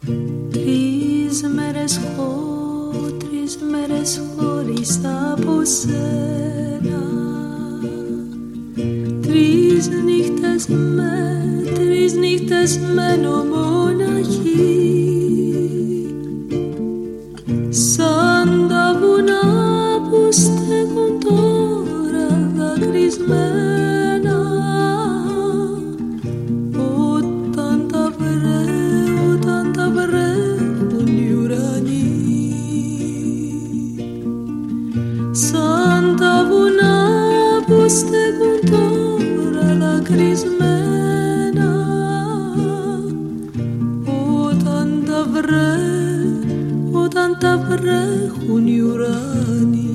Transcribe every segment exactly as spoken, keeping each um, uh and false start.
Τρεις μέρες χω, τρεις μέρες χωρίς από σένα. Τρεις νύχτες με, τρεις νύχτες μένω μοναχή. Σαν τα βουνά που στέκουν τώρα δακρυσμένα. Όταν τα βρε, όταν τα βρέχουν οι ουρανοί. Σαν τα βουνά που στέκουν τώρα δακρυσμένα. Όταν τα βρε, όταν τα βρέχουν οι ουρανοί.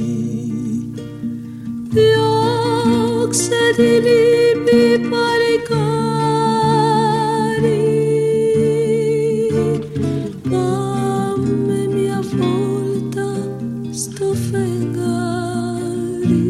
Διώξε τη λύπη παλικάρι. Πάμε μια βόλτα στο φεγγάρι.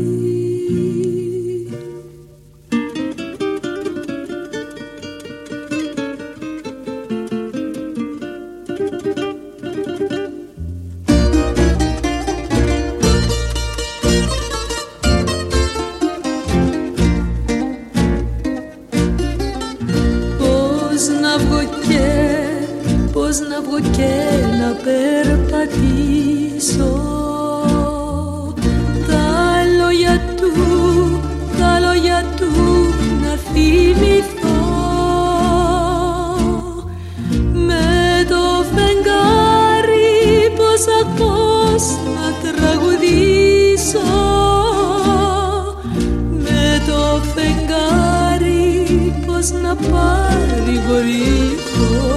Πώς να βγω και να περπατήσω. Τα λόγια του, τα λόγια του να θυμηθώ. Με το φεγγάρι πώς ακούς να τραγουδήσω. Με το φεγγάρι πώς να παρηγορηθώ.